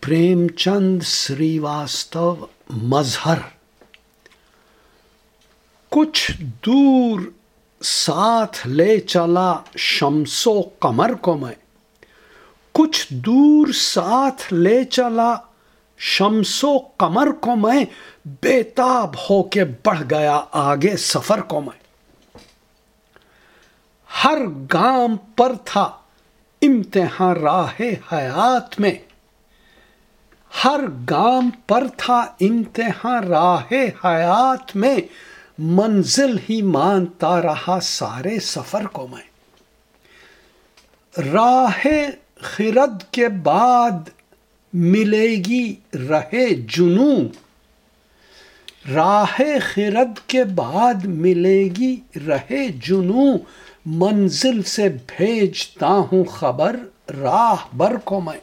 प्रेमचंद श्रीवास्तव मजहर। कुछ दूर साथ ले चला शम्सो कमर को मैं, कुछ दूर साथ ले चला शम्सो कमर को मैं, बेताब होके बढ़ गया आगे सफर को मैं। हर गाम पर था इम्तिहान राहे हयात में, हर गाम पर था इम्तिहान राहे हयात में, मंजिल ही मानता रहा सारे सफर को मैं। राहे खिरद के बाद मिलेगी रहे जुनू, राहे खिरद के बाद मिलेगी रहे जुनू, मंजिल से भेजता हूँ खबर राह बर को मैं।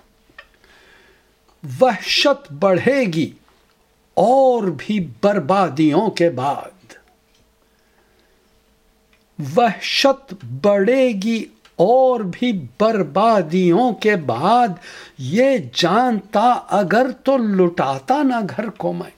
वहशत बढ़ेगी और भी बर्बादियों के बाद, वहशत बढ़ेगी और भी बर्बादियों के बाद, ये जानता अगर तो लुटाता ना घर को मैं।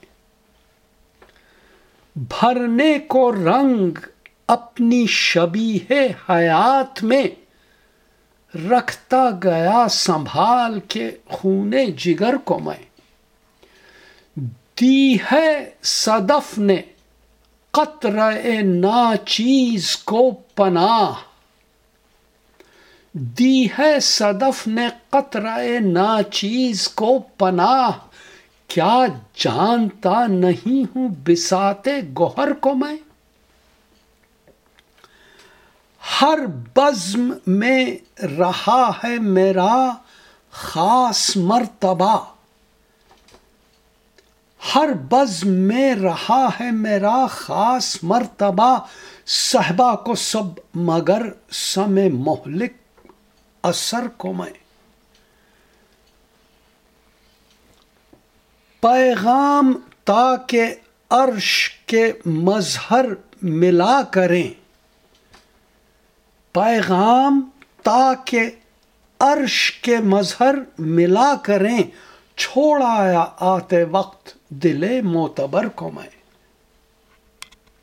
भरने को रंग अपनी शबीहे हयात में, रखता गया संभाल के खूने जिगर को मैं। दी है सदफ ने कतरे नाचीज को पनाह, दी है सदफ ने कतरे नाचीज को पनाह, क्या जानता नहीं हूं बिसाते गोहर को मैं। हर बज़्म में रहा है मेरा खास मर्तबा, हर बज़्म में रहा है मेरा खास मर्तबा, सहबा को सब मगर समय मोहलिक असर को मैं। पैगाम ताके अर्श के मजहर मिला करें, पैगाम ताके अर्श के मजहर मिला करें, छोड़ आया आते वक्त दिले मोतबर को मैं।